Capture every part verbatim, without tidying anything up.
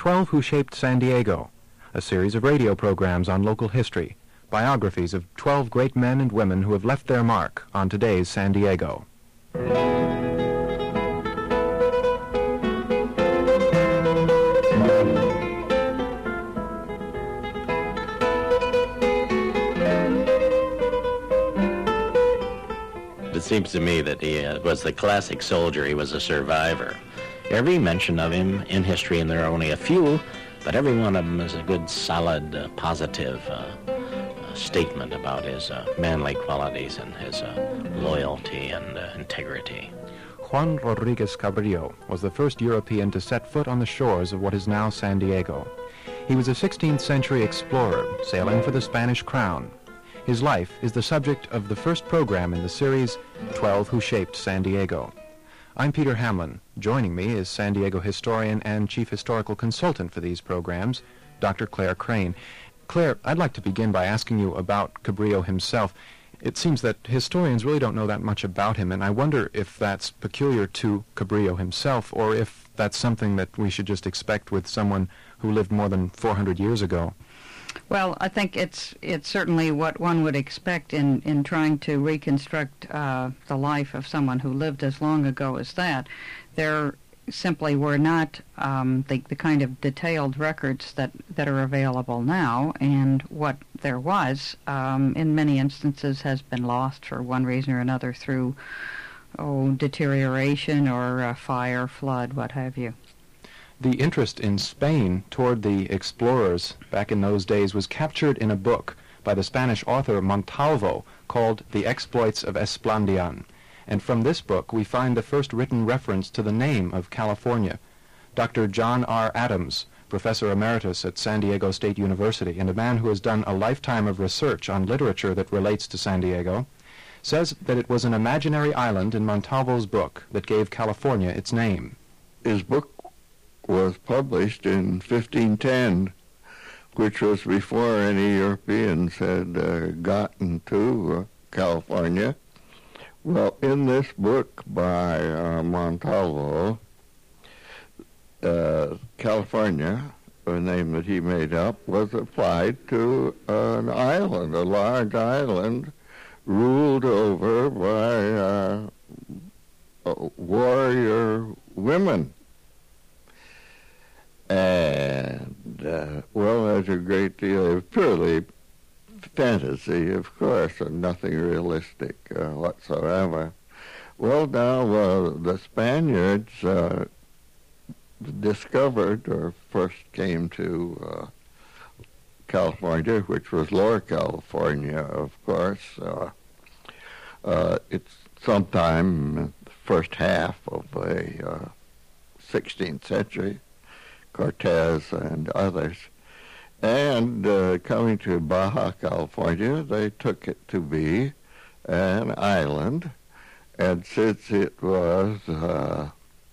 twelve Who Shaped San Diego, a series of radio programs on local history, biographies of twelve great men and women who have left their mark on today's San Diego. It seems to me that he uh, was the classic soldier. He was a survivor. Every mention of him in history, and there are only a few, but every one of them is a good, solid, uh, positive uh, uh, statement about his uh, manly qualities and his uh, loyalty and uh, integrity. Juan Rodriguez Cabrillo was the first European to set foot on the shores of what is now San Diego. He was a sixteenth century explorer sailing for the Spanish crown. His life is the subject of the first program in the series, twelve Who Shaped San Diego. I'm Peter Hamlin. Joining me is San Diego historian and chief historical consultant for these programs, Doctor Claire Crane. Claire, I'd like to begin by asking you about Cabrillo himself. It seems that historians really don't know that much about him, and I wonder if that's peculiar to Cabrillo himself, or if that's something that we should just expect with someone who lived more than four hundred years ago. Well, I think it's it's certainly what one would expect in, in trying to reconstruct uh, the life of someone who lived as long ago as that. There simply were not um, the, the kind of detailed records that, that are available now, and what there was, um, in many instances, has been lost for one reason or another through oh, deterioration or uh, fire, flood, what have you. The interest in Spain toward the explorers back in those days was captured in a book by the Spanish author Montalvo called The Exploits of Esplandian. And from this book we find the first written reference to the name of California. Doctor John R. Adams, professor emeritus at San Diego State University and a man who has done a lifetime of research on literature that relates to San Diego, says that it was an imaginary island in Montalvo's book that gave California its name. His book was published in fifteen ten, which was before any Europeans had uh, gotten to uh, California. Well, in this book by uh, Montalvo, uh, California, a name that he made up, was applied to an island, a large island, ruled over by uh, warrior women. And, uh, well, there's a great deal of purely fantasy, of course, and nothing realistic uh, whatsoever. Well, now, uh, the Spaniards uh, discovered, or first came to uh, California, which was Lower California, of course. Uh, uh, it's sometime in the first half of the uh, sixteenth century. Cortez and others. And uh, coming to Baja California, they took it to be an island. And since it was uh,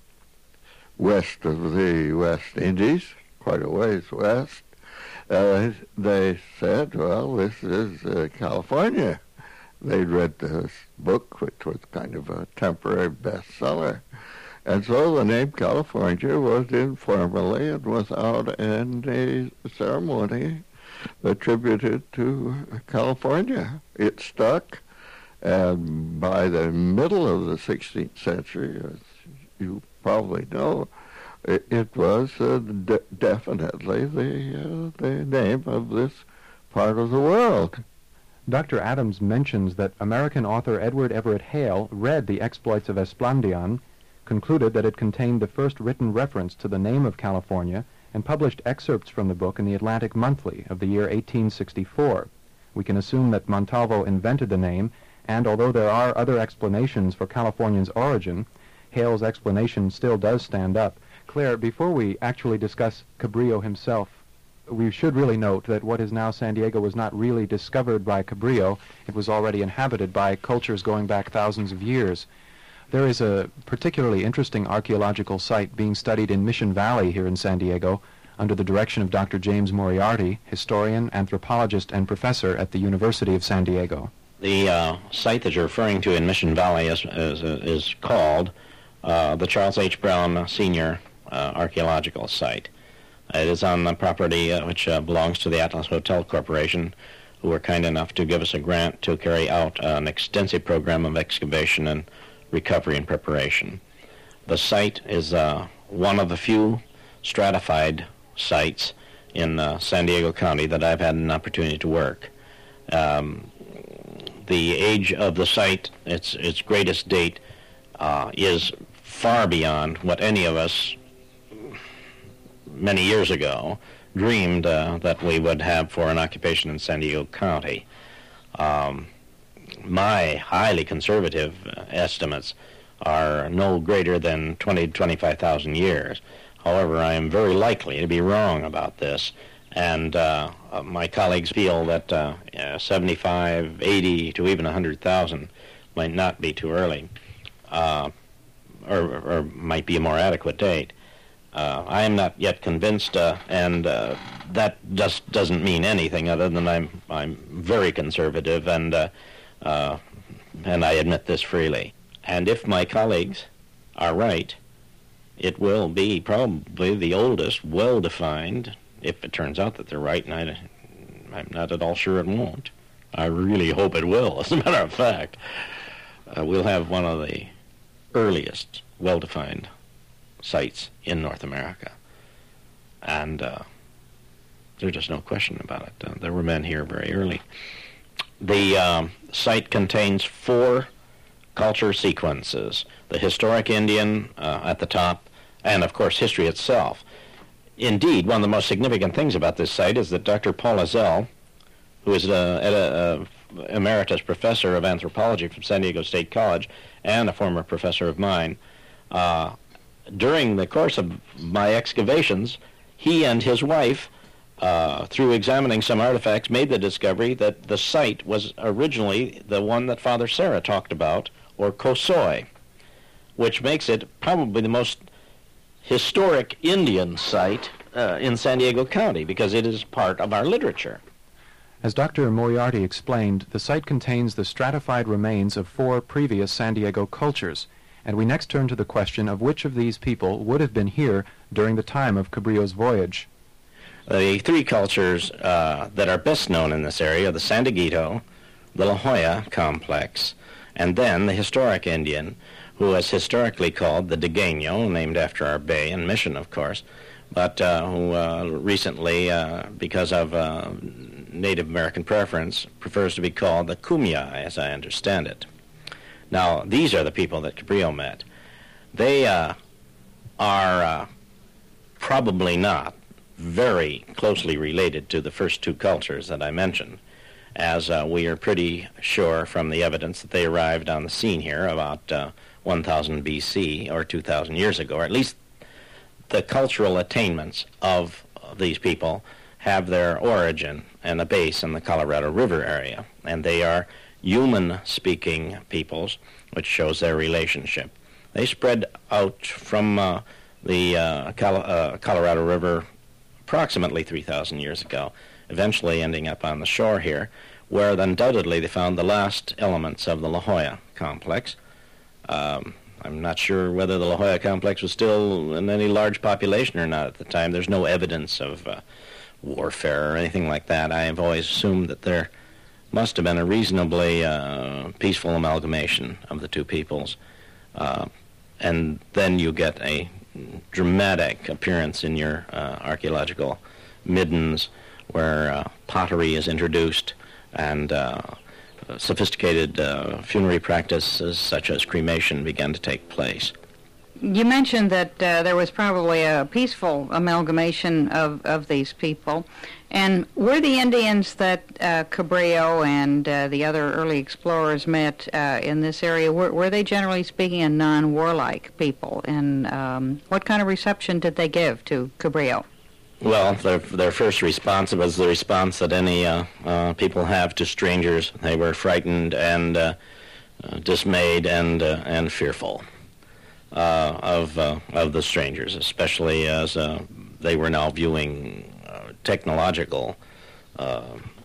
west of the West Indies, quite a ways west, uh, they said, well, this is uh, California. They'd read this book, which was kind of a temporary bestseller. And so the name California was informally and without any ceremony attributed to California. It stuck, and by the middle of the sixteenth century, as you probably know, it, it was uh, de- definitely the, uh, the name of this part of the world. Doctor Adams mentions that American author Edward Everett Hale read The Exploits of Esplandian, concluded that it contained the first written reference to the name of California, and published excerpts from the book in the Atlantic Monthly of the year eighteen sixty-four. We can assume that Montalvo invented the name, and although there are other explanations for California's origin, Hale's explanation still does stand up. Claire, before we actually discuss Cabrillo himself, we should really note that what is now San Diego was not really discovered by Cabrillo. It was already inhabited by cultures going back thousands of years. There is a particularly interesting archaeological site being studied in Mission Valley here in San Diego under the direction of Doctor James Moriarty, historian, anthropologist, and professor at the University of San Diego. The uh, site that you're referring to in Mission Valley is, is, is called uh, the Charles H. Brown Senior uh, Archaeological Site. It is on the property uh, which uh, belongs to the Atlas Hotel Corporation, who were kind enough to give us a grant to carry out uh, an extensive program of excavation and recovery and preparation. The site is uh, one of the few stratified sites in uh, San Diego County that I've had an opportunity to work. Um, the age of the site, its its greatest date, uh, is far beyond what any of us many years ago dreamed uh, that we would have for an occupation in San Diego County. Um, my highly conservative uh, estimates are no greater than twenty to twenty-five thousand years. However, I am very likely to be wrong about this, and uh, uh, my colleagues feel that uh, uh, seventy-five, eighty, to even one hundred thousand might not be too early, uh, or, or might be a more adequate date. Uh, I am not yet convinced, uh, and uh, that just doesn't mean anything other than I'm I'm very conservative, and uh, uh, and I admit this freely. And if my colleagues are right, it will be probably the oldest, well-defined, if it turns out that they're right, and I, I'm not at all sure it won't. I really hope it will, as a matter of fact. Uh, we'll have one of the earliest, well-defined sites in North America. And uh, there's just no question about it. Uh, there were men here very early. The um, site contains four culture sequences: the historic Indian uh, at the top, and of course history itself. Indeed, one of the most significant things about this site is that Doctor Paul Ezell, who is a, a, a emeritus professor of anthropology from San Diego State College and a former professor of mine, uh, during the course of my excavations, he and his wife, uh, through examining some artifacts, made the discovery that the site was originally the one that Father Serra talked about, or Cosoy, which makes it probably the most historic Indian site uh, in San Diego County, because it is part of our literature. As Doctor Moriarty explained, the site contains the stratified remains of four previous San Diego cultures, and we next turn to the question of which of these people would have been here during the time of Cabrillo's voyage. The three cultures uh, that are best known in this area are the San Dieguito, the La Jolla complex, and then the historic Indian, who is historically called the Diegueño, named after our bay and mission, of course, but uh, who uh, recently, uh, because of uh, Native American preference, prefers to be called the Kumeyaay, as I understand it. Now, these are the people that Cabrillo met. They uh, are uh, probably not very closely related to the first two cultures that I mentioned, as uh, we are pretty sure from the evidence that they arrived on the scene here about uh, one thousand B C, or two thousand years ago, or at least the cultural attainments of these people have their origin and a base in the Colorado River area, and they are human-speaking peoples, which shows their relationship. They spread out from uh, the uh, Col uh, Colorado River approximately three thousand years ago, eventually ending up on the shore here, where undoubtedly they found the last elements of the La Jolla complex. Um, I'm not sure whether the La Jolla complex was still in any large population or not at the time. There's no evidence of uh, warfare or anything like that. I have always assumed that there must have been a reasonably uh, peaceful amalgamation of the two peoples. Uh, and then you get a dramatic appearance in your uh, archaeological middens where uh, pottery is introduced, and uh, sophisticated uh, funerary practices such as cremation began to take place. You mentioned that uh, there was probably a peaceful amalgamation of, of these people. And were the Indians that uh, Cabrillo and uh, the other early explorers met uh, in this area, were, were they generally speaking a non-warlike people? And um, what kind of reception did they give to Cabrillo? Well, their, their first response was the response that any uh, uh, people have to strangers. They were frightened and uh, uh, dismayed and, uh, and fearful. Uh, of uh, of the strangers, especially as uh, they were now viewing uh, technological uh,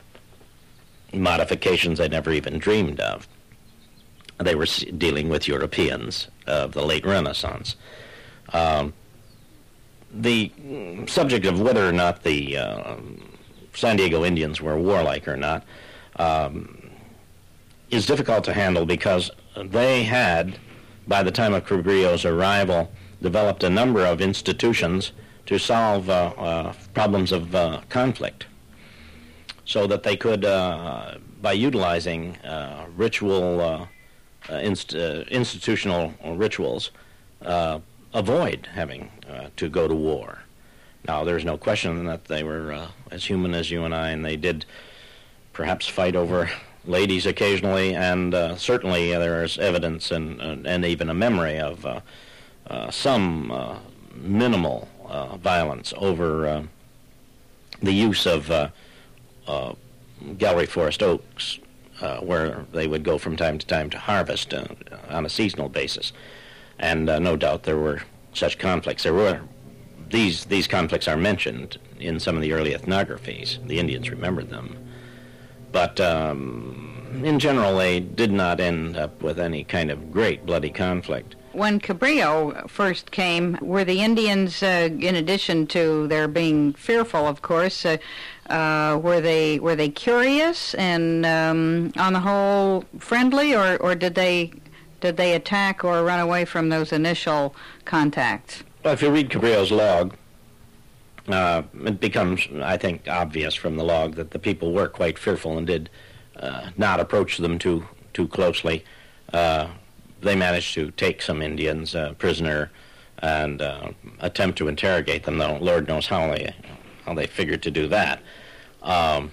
modifications they never even dreamed of. They were dealing with Europeans of the late Renaissance. Um, the subject of whether or not the uh, San Diego Indians were warlike or not um, is difficult to handle, because they had, by the time of Cabrillo's arrival, developed a number of institutions to solve uh, uh, problems of uh, conflict, so that they could, uh, by utilizing uh, ritual, uh, uh, inst- uh, institutional rituals, uh, avoid having uh, to go to war. Now, there's no question that they were uh, as human as you and I, and they did perhaps fight over ladies occasionally, and uh, certainly uh, there is evidence and, and, and even a memory of uh, uh, some uh, minimal uh, violence over uh, the use of uh, uh, Gallery Forest oaks, uh, where they would go from time to time to harvest uh, on a seasonal basis. And uh, no doubt there were such conflicts. There were these these conflicts are mentioned in some of the early ethnographies. The Indians remembered them, but um, in general they did not end up with any kind of great bloody conflict. When Cabrillo first came, were the Indians, uh, in addition to their being fearful, of course, uh, uh, were they were they curious and um, on the whole friendly, or, or did they did they attack or run away from those initial contacts? Well, if you read Cabrillo's log, uh, it becomes, I think, obvious from the log that the people were quite fearful and did uh, not approach them too too closely. Uh, they managed to take some Indians uh, prisoner and uh, attempt to interrogate them, though Lord knows how they how they figured to do that. Um,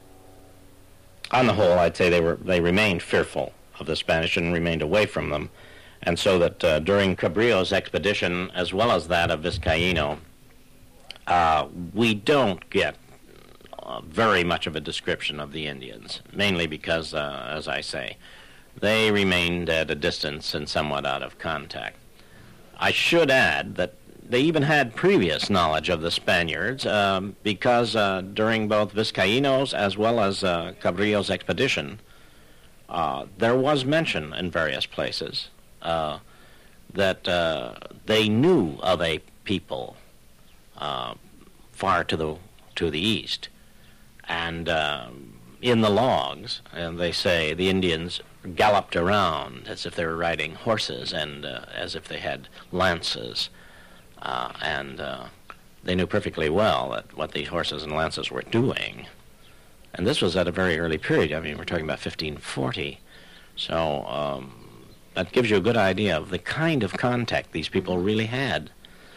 on the whole, I'd say they were they remained fearful of the Spanish and remained away from them. And so that uh, during Cabrillo's expedition, as well as that of Vizcaíno, uh, we don't get uh, very much of a description of the Indians, mainly because, uh, as I say, they remained at a distance and somewhat out of contact. I should add that they even had previous knowledge of the Spaniards, um, because uh, during both Vizcaíno's as well as uh, Cabrillo's expedition, uh, there was mention in various places Uh, that uh, they knew of a people uh, far to the to the east, and uh, in the logs, and they say the Indians galloped around as if they were riding horses and uh, as if they had lances, uh, and uh, they knew perfectly well that what these horses and lances were doing, and this was at a very early period. I mean, we're talking about fifteen forty, so. Um, That gives you a good idea of the kind of contact these people really had.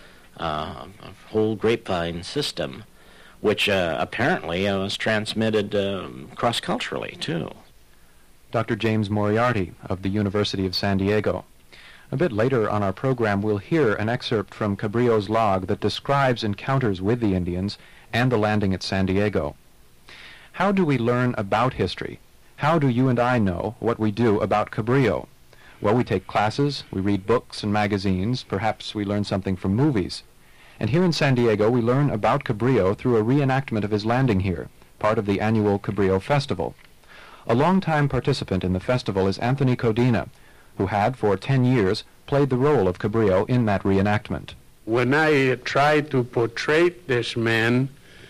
Uh, a whole grapevine system, which uh, apparently uh, was transmitted uh, cross-culturally, too. Doctor James Moriarty of the University of San Diego. A bit later on our program, we'll hear an excerpt from Cabrillo's log that describes encounters with the Indians and the landing at San Diego. How do we learn about history? How do you and I know what we do about Cabrillo? Well, we take classes, we read books and magazines, perhaps we learn something from movies. And here in San Diego, we learn about Cabrillo through a reenactment of his landing here, part of the annual Cabrillo Festival. A longtime participant in the festival is Anthony Codina, who had, for ten years, played the role of Cabrillo in that reenactment. When I tried to portray this man,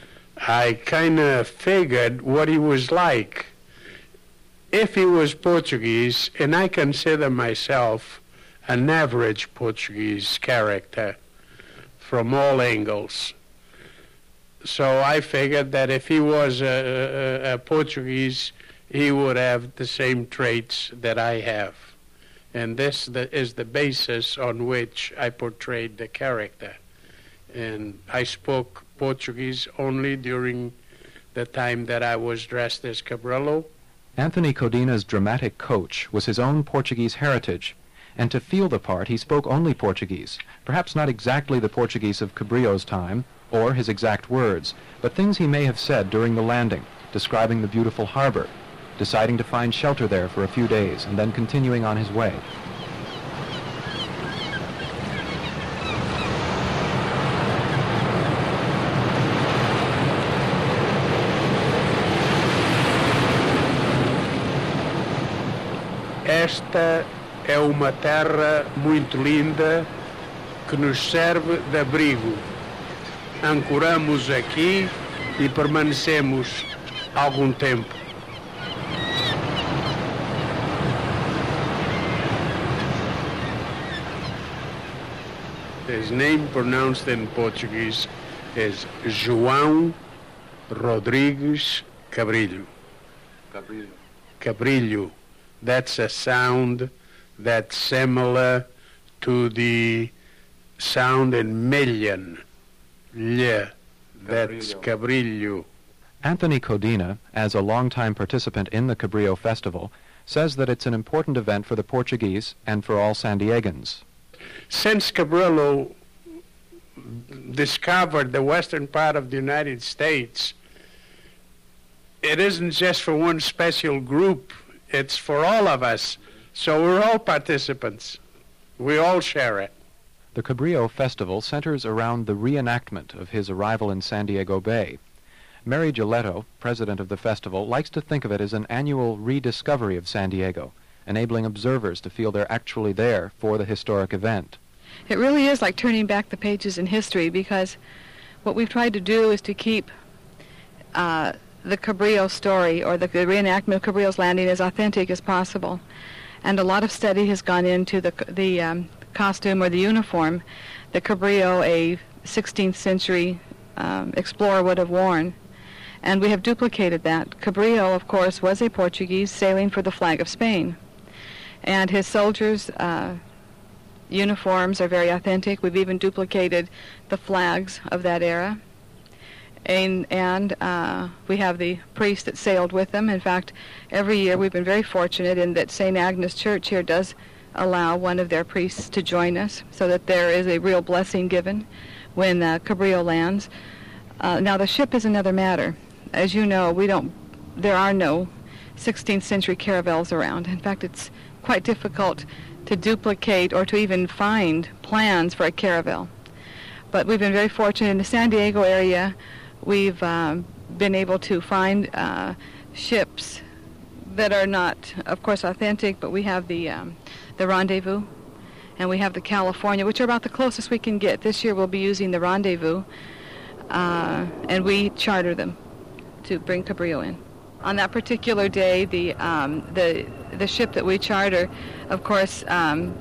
I kind of figured what he was like. If he was Portuguese, and I consider myself an average Portuguese character from all angles. So I figured that if he was a, a, a Portuguese, he would have the same traits that I have. And this the, is the basis on which I portrayed the character. And I spoke Portuguese only during the time that I was dressed as Cabrillo. Anthony Codina's dramatic coach was his own Portuguese heritage, and to feel the part he spoke only Portuguese, perhaps not exactly the Portuguese of Cabrillo's time, or his exact words, but things he may have said during the landing, describing the beautiful harbor, deciding to find shelter there for a few days, and then continuing on his way. Esta é uma terra muito linda que nos serve de abrigo. ancoramos aqui e permanecemos algum tempo. His name pronounced in Portuguese is João Rodrigues Cabrillo. Cabrillo. Cabrillo. That's a sound that's similar to the sound in million. Yeah, that's Cabrillo. Anthony Codina, as a longtime participant in the Cabrillo Festival, says that it's an important event for the Portuguese and for all San Diegans. Since Cabrillo discovered the western part of the United States, it isn't just for one special group, it's for all of us. So we're all participants. We all share it. The Cabrillo Festival centers around the reenactment of his arrival in San Diego Bay. Mary Giletto, president of the festival, likes to think of it as an annual rediscovery of San Diego, enabling observers to feel they're actually there for the historic event. It really is like turning back the pages in history, because what we've tried to do is to keep uh, the Cabrillo story, or the, the reenactment of Cabrillo's landing, as authentic as possible. And a lot of study has gone into the, the um, costume or the uniform that Cabrillo, a sixteenth century um, explorer, would have worn. And we have duplicated that. Cabrillo, of course, was a Portuguese sailing for the flag of Spain. And his soldiers' uh, uniforms are very authentic. We've even duplicated the flags of that era. And, and uh, we have the priest that sailed with them. In fact, every year we've been very fortunate in that Saint Agnes Church here does allow one of their priests to join us, so that there is a real blessing given when uh, Cabrillo lands. Uh, now, the ship is another matter. As you know, we don't, there are no sixteenth century caravels around. In fact, it's quite difficult to duplicate or to even find plans for a caravel. But we've been very fortunate in the San Diego area. We've um, been able to find uh, ships that are not, of course, authentic, but we have the um, the Rendezvous, and we have the California, which are about the closest we can get. This year we'll be using the Rendezvous, uh, and we charter them to bring Cabrillo in. On that particular day, the um, the the ship that we charter, of course, um,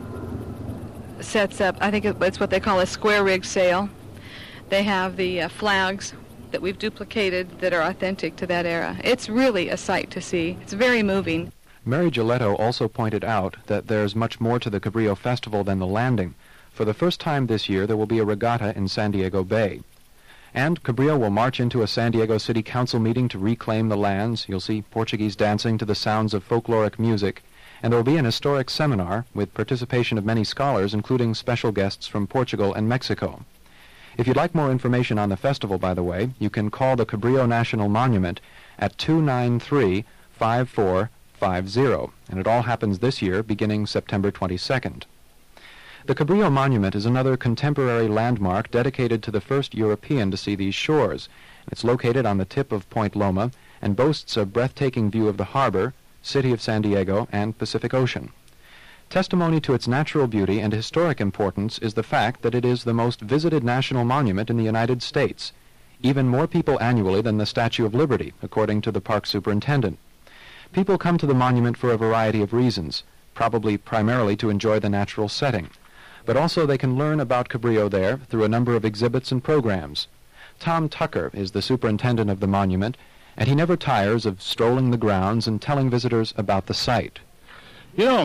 sets up, I think it's what they call a square rig sail. They have the uh, flags that we've duplicated that are authentic to that era. It's really a sight to see. It's very moving. Mary Giletto also pointed out that there's much more to the Cabrillo Festival than the landing. For the first time this year, there will be a regatta in San Diego Bay. And Cabrillo will march into a San Diego City Council meeting to reclaim the lands. You'll see Portuguese dancing to the sounds of folkloric music. And there will be an historic seminar with participation of many scholars, including special guests from Portugal and Mexico. If you'd like more information on the festival, by the way, you can call the Cabrillo National Monument at two nine three, five four five zero, and it all happens this year, beginning September twenty-second. The Cabrillo Monument is another contemporary landmark dedicated to the first European to see these shores. It's located on the tip of Point Loma and boasts a breathtaking view of the harbor, city of San Diego, and Pacific Ocean. Testimony to its natural beauty and historic importance is the fact that it is the most visited national monument in the United States, even more people annually than the Statue of Liberty, according to the park superintendent. People come to the monument for a variety of reasons, probably primarily to enjoy the natural setting, but also they can learn about Cabrillo there through a number of exhibits and programs. Tom Tucker is the superintendent of the monument, and he never tires of strolling the grounds and telling visitors about the site. You know,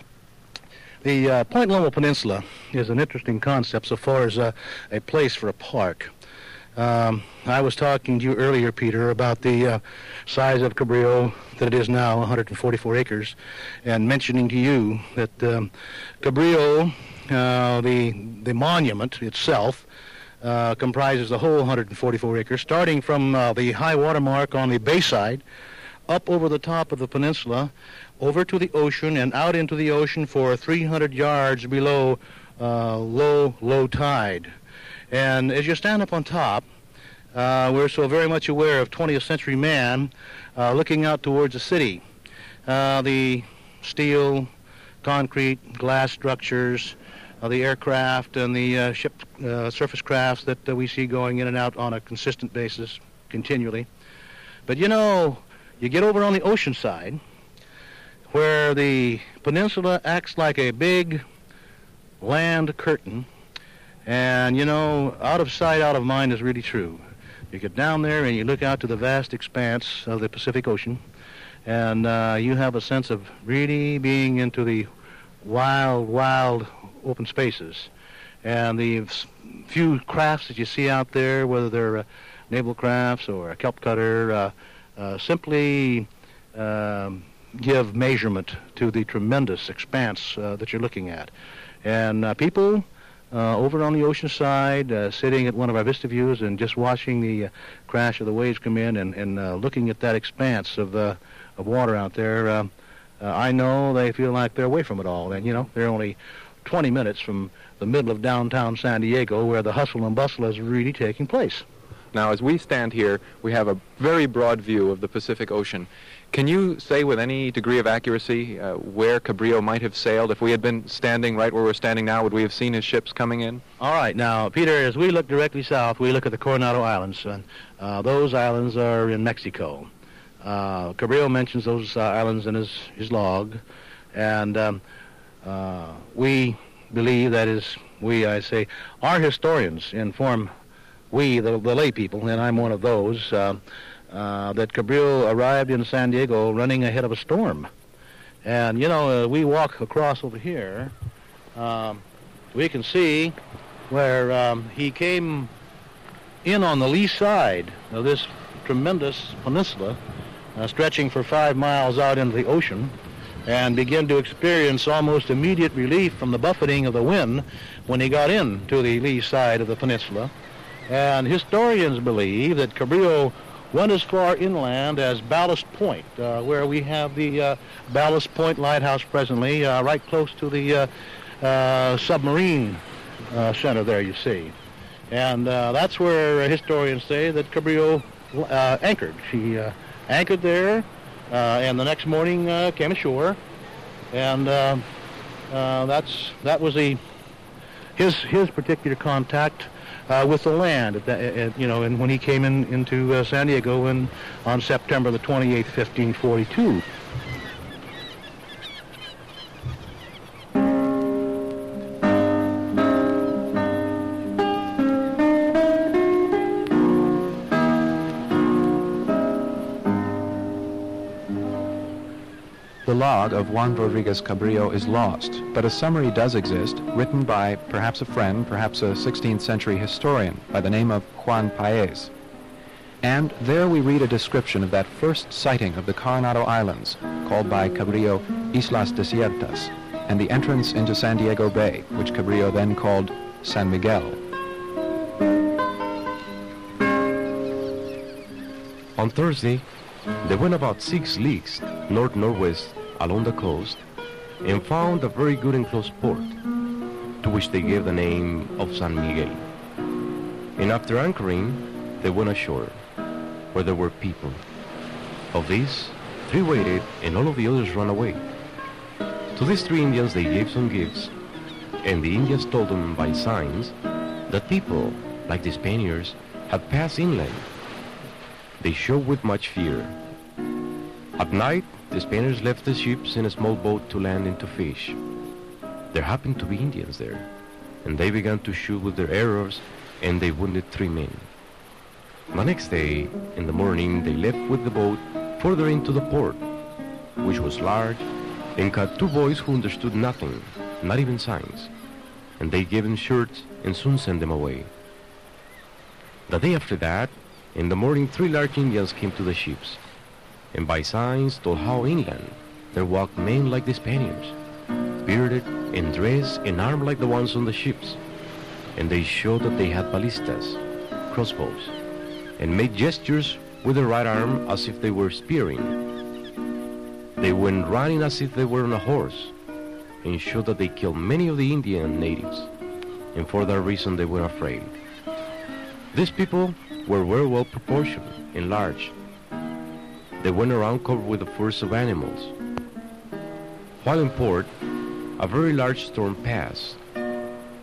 the uh, Point Loma Peninsula is an interesting concept so far as uh, a place for a park. Um, I was talking to you earlier, Peter, about the uh, size of Cabrillo that it is now, one hundred forty-four acres, and mentioning to you that um, Cabrillo, uh, the the monument itself, uh, comprises the whole one hundred forty-four acres, starting from uh, the high water mark on the bayside, up over the top of the peninsula, over to the ocean, and out into the ocean for three hundred yards below uh, low, low tide. And as you stand up on top, uh, we're so very much aware of twentieth century man uh, looking out towards the city. Uh, the steel, concrete, glass structures, of the aircraft and the uh, ship uh, surface crafts that uh, we see going in and out on a consistent basis continually. But you know, you get over on the ocean side, where the peninsula acts like a big land curtain, and you know, out of sight, out of mind is really true. You get down there and you look out to the vast expanse of the Pacific Ocean, and uh, you have a sense of really being into the wild, wild open spaces. And the few crafts that you see out there, whether they're uh, naval crafts or a kelp cutter, uh, uh, simply um, give measurement to the tremendous expanse uh, that you're looking at. And uh, people uh, over on the ocean side, uh, sitting at one of our vista views and just watching the uh, crash of the waves come in and, and uh, looking at that expanse of, uh, of water out there, uh, uh, I know they feel like they're away from it all. And, you know, they're only twenty minutes from the middle of downtown San Diego, where the hustle and bustle is really taking place. Now, as we stand here, we have a very broad view of the Pacific Ocean. Can you say with any degree of accuracy uh, where Cabrillo might have sailed? If we had been standing right where we're standing now, would we have seen his ships coming in? All right. Now, Peter, as we look directly south, we look at the Coronado Islands. And uh, those islands are in Mexico. Uh, Cabrillo mentions those uh, islands in his, his log. And um, uh, we believe, that is, we, I say, our historians inform we, the, the lay people, and I'm one of those, uh, uh, that Cabrillo arrived in San Diego running ahead of a storm. And, you know, uh, we walk across over here, um, we can see where um, he came in on the lee side of this tremendous peninsula, uh, stretching for five miles out into the ocean, and began to experience almost immediate relief from the buffeting of the wind when he got into the lee side of the peninsula. And historians believe that Cabrillo went as far inland as Ballast Point, uh, where we have the uh, Ballast Point Lighthouse presently, uh, right close to the uh, uh, submarine uh, center there, you see. And uh, that's where historians say that Cabrillo uh, anchored. She uh, anchored there, uh, and the next morning uh, came ashore. And uh, uh, that's that was the his his particular contact Uh, with the land, at that, at, you know, and when he came in into uh, San Diego in, on September the twenty-eighth, fifteen forty-two. The log of Juan Rodriguez Cabrillo is lost, but a summary does exist, written by perhaps a friend, perhaps a sixteenth century historian by the name of Juan Paez. And there we read a description of that first sighting of the Coronado Islands, called by Cabrillo Islas Desiertas, and the entrance into San Diego Bay, which Cabrillo then called San Miguel. On Thursday, they went about six leagues north-northwest along the coast and found a very good enclosed port, to which they gave the name of San Miguel. And after anchoring, they went ashore, where there were people. Of these, three waited, and all of the others ran away. To these three Indians they gave some gifts, and the Indians told them by signs that people, like the Spaniards, had passed inland. They showed with much fear. At night, the Spaniards left the ships in a small boat to land and to fish. There happened to be Indians there, and they began to shoot with their arrows, and they wounded three men. The next day, in the morning, they left with the boat further into the port, which was large, and caught two boys who understood nothing, not even signs, and they gave them shirts and soon sent them away. The day after that, in the morning, three large Indians came to the ships, and by signs told how inland there walked men like the Spaniards, bearded and dressed and armed like the ones on the ships, and they showed that they had ballistas, crossbows, and made gestures with their right arm as if they were spearing. They went running as if they were on a horse, and showed that they killed many of the Indian natives, and for that reason they were afraid. These people were very well proportioned and large. They went around covered with the furs of animals. While in port, a very large storm passed,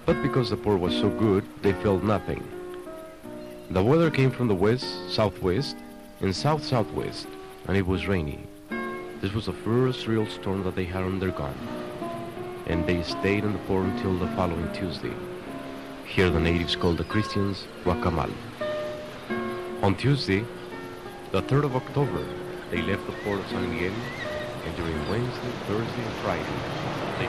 But because the port was so good, they felt nothing. The weather came from the west, southwest, and south-southwest, and it was rainy. This was the first real storm that they had undergone, and they stayed in the port until the following Tuesday. Here the natives called the Christians Guacamal. On Tuesday, the third of October, they left the port of San Miguel, and during Wednesday, Thursday, and Friday, they...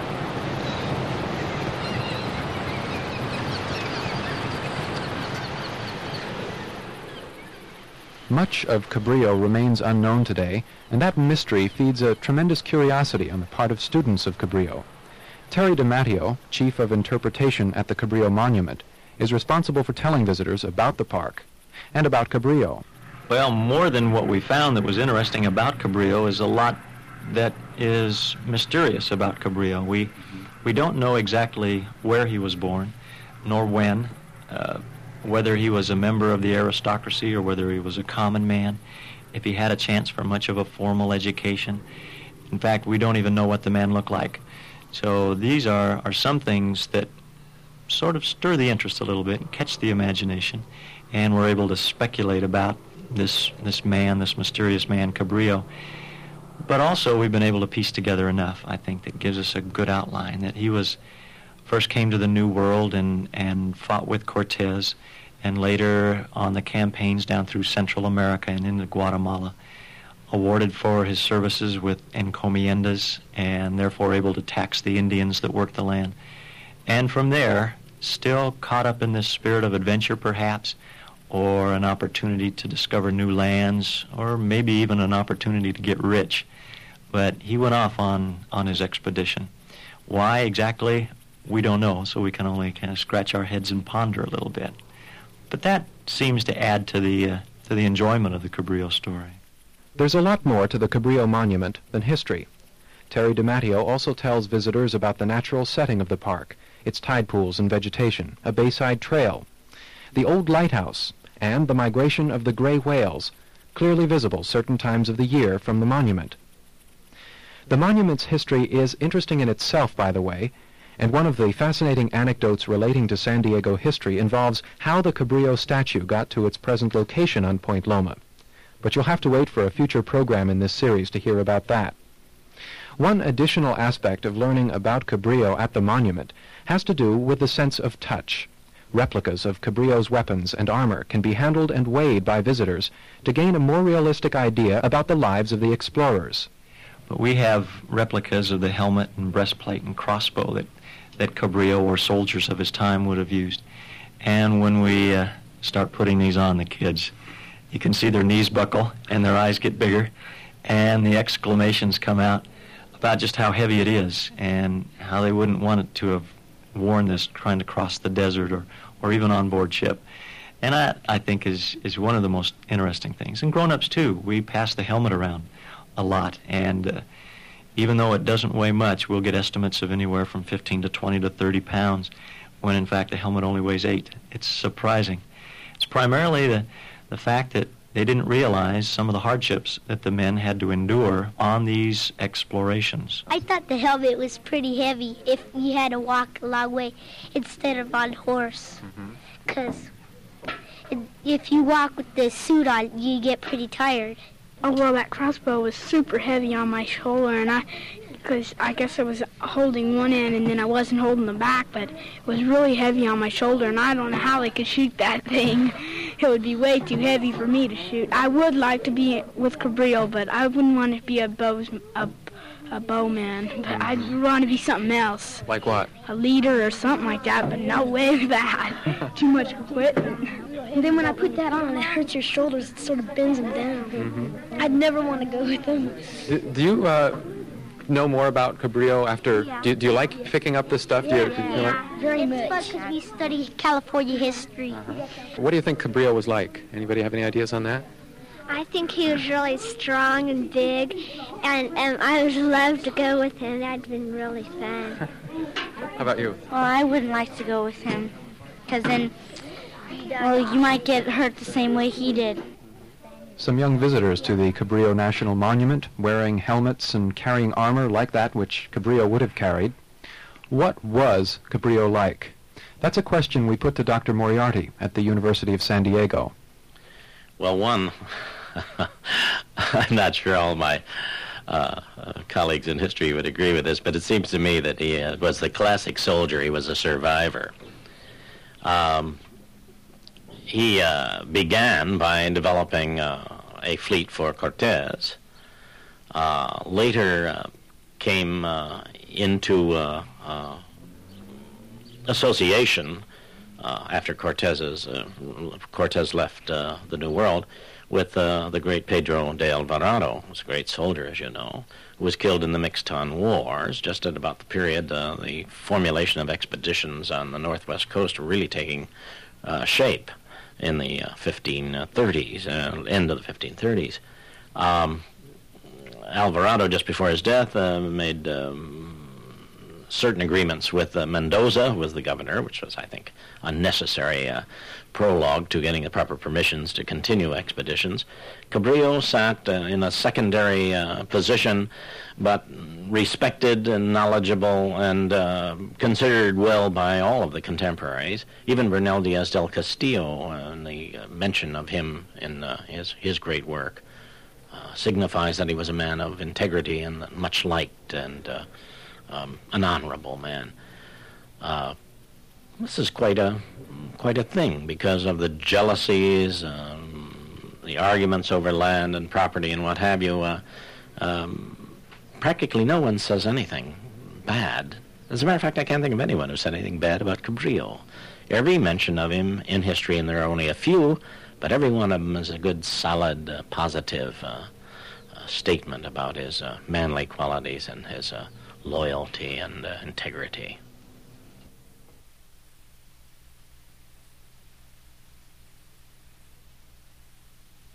Much of Cabrillo remains unknown today, and that mystery feeds a tremendous curiosity on the part of students of Cabrillo. Terry DiMatteo, Chief of Interpretation at the Cabrillo Monument, is responsible for telling visitors about the park and about Cabrillo. Well, more than what we found that was interesting about Cabrillo is a lot that is mysterious about Cabrillo. We, we don't know exactly where he was born, nor when, uh, whether he was a member of the aristocracy or whether he was a common man, if he had a chance for much of a formal education. In fact, we don't even know what the man looked like. So these are, are some things that sort of stir the interest a little bit, catch the imagination, and we're able to speculate about this, this man, this mysterious man, Cabrillo. But also we've been able to piece together enough, I think, that gives us a good outline, that he was first came to the New World and, and fought with Cortez, and later on the campaigns down through Central America and into Guatemala, awarded for his services with encomiendas and therefore able to tax the Indians that worked the land. And from there, still caught up in this spirit of adventure perhaps, or an opportunity to discover new lands, or maybe even an opportunity to get rich. But he went off on, on his expedition. Why exactly? We don't know, so we can only kind of scratch our heads and ponder a little bit. But that seems to add to the, uh, to the enjoyment of the Cabrillo story. There's a lot more to the Cabrillo Monument than history. Terry DiMatteo also tells visitors about the natural setting of the park, its tide pools and vegetation, a bayside trail, the old lighthouse, and the migration of the gray whales, clearly visible certain times of the year from the monument. The monument's history is interesting in itself, by the way, and one of the fascinating anecdotes relating to San Diego history involves how the Cabrillo statue got to its present location on Point Loma. But you'll have to wait for a future program in this series to hear about that. One additional aspect of learning about Cabrillo at the monument has to do with the sense of touch. Replicas of Cabrillo's weapons and armor can be handled and weighed by visitors to gain a more realistic idea about the lives of the explorers. But we have replicas of the helmet and breastplate and crossbow that, that Cabrillo or soldiers of his time would have used. And when we uh, start putting these on the kids, you can see their knees buckle and their eyes get bigger, and the exclamations come out about just how heavy it is and how they wouldn't want it to have worn this trying to cross the desert or, or even on board ship. And that, I think, is, is one of the most interesting things. And grown-ups, too. We pass the helmet around a lot, and uh, even though it doesn't weigh much, we'll get estimates of anywhere from fifteen to twenty to thirty pounds, when in fact the helmet only weighs eight. It's surprising. It's primarily the, the fact that they didn't realize some of the hardships that the men had to endure on these explorations. I thought the helmet was pretty heavy if you had to walk a long way instead of on horse. Because mm-hmm. if you walk with the suit on, you get pretty tired. Oh, well, that crossbow was super heavy on my shoulder, and I, because I guess I was holding one end and then I wasn't holding the back, but it was really heavy on my shoulder, and I don't know how they could shoot that thing. It would be way too heavy for me to shoot. I would like to be with Cabrillo, but I wouldn't want to be a bows, a, a bowman. But I'd want to be something else. Like what? A leader or something like that, but no way with that. Too much equipment. And then when I put that on, it hurts your shoulders. It sort of bends them down. Mm-hmm. I'd never want to go with them. Do, do you uh, know more about Cabrillo after... Yeah. Do, do you like picking up this stuff? Yeah, do you, yeah, do you yeah. Like, Very it's much. It's because we study California history. Uh-huh. What do you think Cabrillo was like? Anybody have any ideas on that? I think he was really strong and big, and, and I would love to go with him. That'd been really fun. How about you? Well, I wouldn't like to go with him, because then, well, you might get hurt the same way he did. Some young visitors to the Cabrillo National Monument, wearing helmets and carrying armor like that which Cabrillo would have carried, What was Cabrillo like? That's a question we put to Doctor Moriarty at the University of San Diego. Well, one, I'm not sure all my uh, uh, colleagues in history would agree with this, but it seems to me that he uh, was the classic soldier. He was a survivor. Um, he uh, began by developing uh, a fleet for Cortez. Uh, later uh, came uh, into uh, uh, association uh, after Cortez's uh, Cortez left uh, the New World with uh, the great Pedro de Alvarado, who was a great soldier, as you know, who was killed in the Mixton Wars, just at about the period uh, the formulation of expeditions on the northwest coast were really taking uh, shape in the uh, fifteen thirties, uh, end of the fifteen thirties. Um, Alvarado, just before his death, uh, made um, certain agreements with uh, Mendoza, who was the governor, which was, I think, a necessary uh, prologue to getting the proper permissions to continue expeditions. Cabrillo sat uh, in a secondary uh, position, but respected and knowledgeable and uh, considered well by all of the contemporaries. Even Bernal Diaz del Castillo, uh, and the uh, mention of him in uh, his, his great work, uh, signifies that he was a man of integrity and much liked and uh, um, an honorable man. Uh, this is quite a quite a thing because of the jealousies, um, the arguments over land and property and what have you. Uh, um, practically no one says anything bad. As a matter of fact, I can't think of anyone who said anything bad about Cabrillo. Every mention of him in history, and there are only a few, but every one of them is a good, solid, uh, positive uh, uh, statement about his uh, manly qualities and his uh, loyalty and uh, integrity.